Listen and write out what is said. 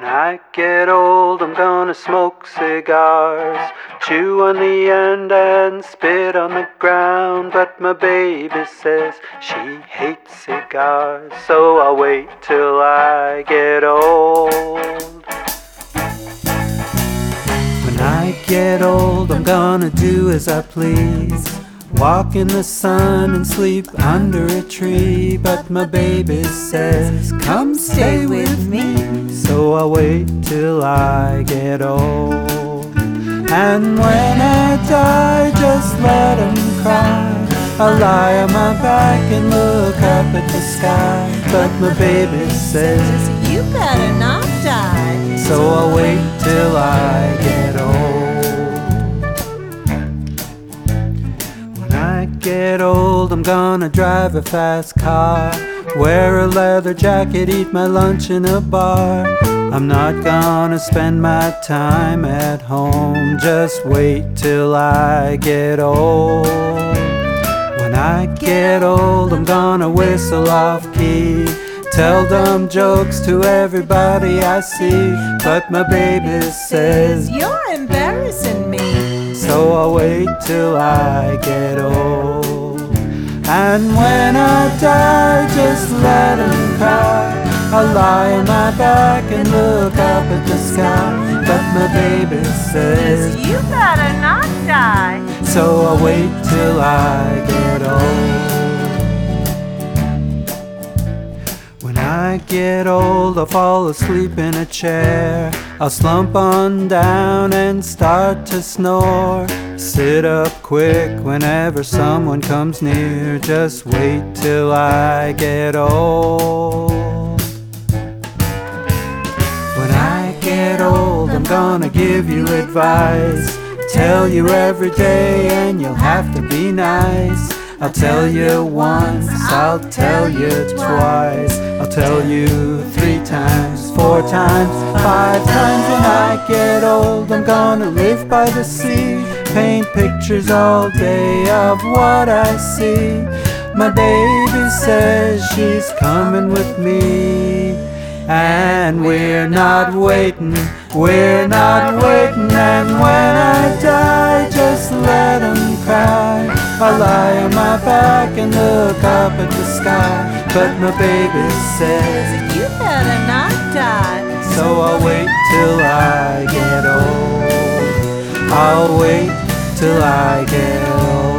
When I get old, I'm gonna smoke cigars, chew on the end and spit on the ground. But my baby says she hates cigars, so I'll wait till I get old. When I get old, I'm gonna do as I please, walk in the sun and sleep under a tree. But my baby says, come stay with me, so I'll wait till I get old. And when I die, just let him cry. I'll lie on my back and look up at the sky. But my baby says, you better not die, so I'll wait till I get old. When I get old, I'm gonna drive a fast car, wear a leather jacket, eat my lunch in a bar. I'm not gonna spend my time at home, just wait till I get old. When I get old, I'm gonna whistle off key, tell dumb jokes to everybody I see. But my baby says, you're embarrassing me, so I'll wait till I get old. And when I die, just let him cry. I'll lie on my back and look up at the sky. But my baby says, you better not die, so I'll wait till I get old. When I get old, I'll fall asleep in a chair, I'll slump on down and start to snore. Sit up quick whenever someone comes near, just wait till I get old. When I get old, I'm gonna give you advice, tell you every day and you'll have to be nice. I'll tell you once, I'll tell you twice, I'll tell you 3 times, 4 times, 5 times. When I get old, I'm gonna live by the sea, paint pictures all day of what I see. My baby says she's coming with me, and we're not waiting, we're not waiting. And when I die, just let him cry. I'll lie on my back and look up at the sky. But my baby says, you better not die, so I'll wait till I get old. I'll wait till I get old.